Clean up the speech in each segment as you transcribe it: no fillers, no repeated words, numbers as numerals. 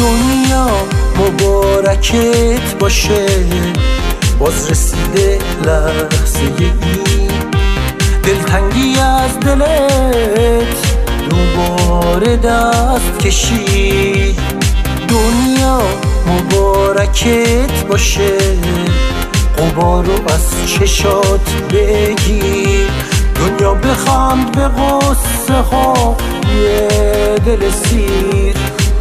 دنیا مبارکت باشه، باز رسیده لحظه این دلتنگی از دلت دوباره دست کشید. دنیا مبارکت باشه، غبارو از چشات بگیر. دنیا بخند به غصه ها یه دل سیر.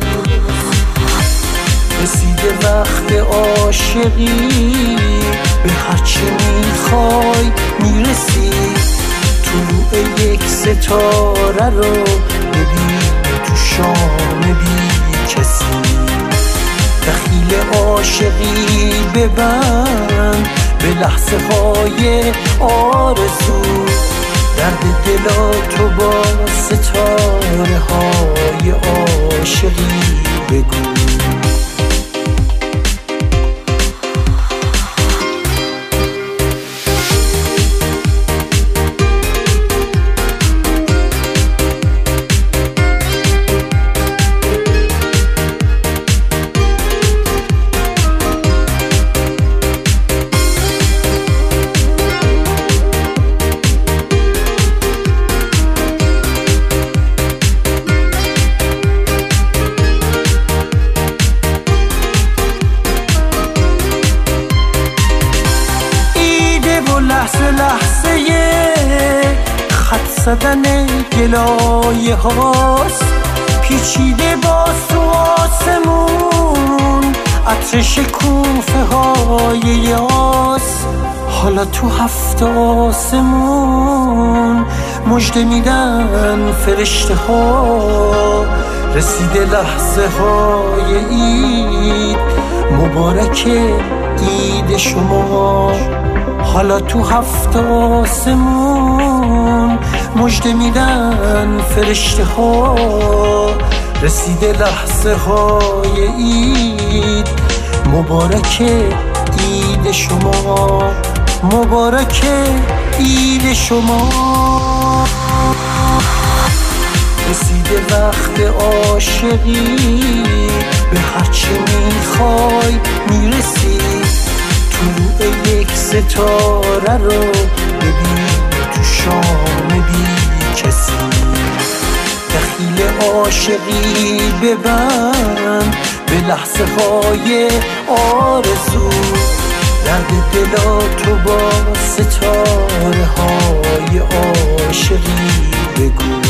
رسیده وقت عاشقی، به هرچی میخوای میرسی. طلوع یک ستاره رو ببین تو شام بی کسی. دخیل عاشقی ببند به لحظه های آرزو. درد دلاتو با ستاره های عاشقی بگو. لحظه لحظه خط زدن گلایه هاست، پیچیده باز تو آسمون عطر شکوفه های یاس. حالا تو هفت آسمون مژده میدن فرشته ها. رسیده لحظه های عید، مبارک عید شما. حالا تو هفت آسمون مژده میدن فرشته ها. رسیده لحظه های عید، مبارک عید شما. مبارک عید شما. رسیده وقت عاشقی، به هرچی میخوای میرسی. طلوع یک ستاره رو ببین تو شام بی کسی. دخیل عاشقی ببند به لحظه های آرزو. درد دلاتو با ستاره های عاشقی بگو.